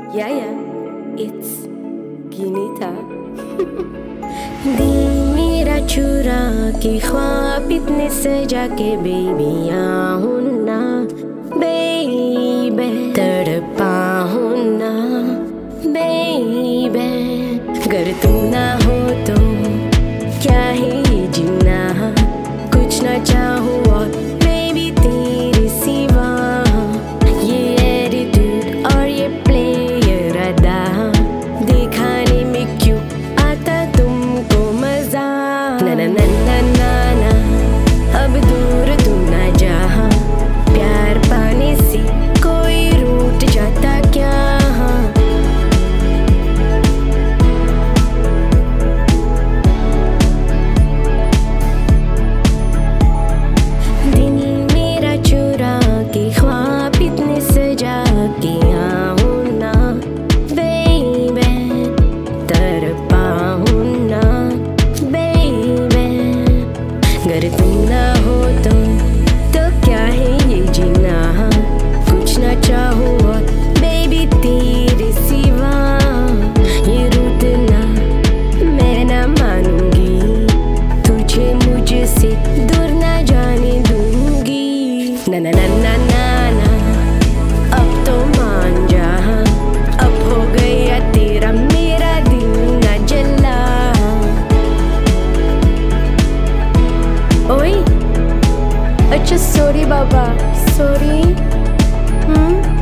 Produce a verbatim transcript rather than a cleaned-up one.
Yeah, yeah, it's Ginita. दिल मेरा चुरा के ख्वाब इतने सजा के बेबी आहूं ना, बेबी तड़पा हूं ना, बेबी अगर तू ना हो तो क्या है ये जीना, कुछ ना चाहूँ और बेबी तेरे सिवा, ये एटीट्यूड और ये प्लेयर अदा दिखाने में क्यों आता तुमको मजा। ना ना ना ना ना ना अब दूर तू ना जा, प्यार पाने से कोई रूठ जाता क्या। दिल मेरा चुरा के ख्वाब इतने सजा के आहूं ना, बेबी तड़पा हूं ना, बेबी अगर तुम ना हो तो तो क्या है ये जीना, कुछ ना चाहूँ और बेबी तेरे सिवा, ये रूठना मैं ना मानूंगी, तुझे मुझसे दूर ना जाने दूंगी। ना ना ना ना ना ना अब तो मान जा, अब हो गया तेरा मेरा दिल ना जला। ओए अच्छा सॉरी बाबा, सॉरी। हम्म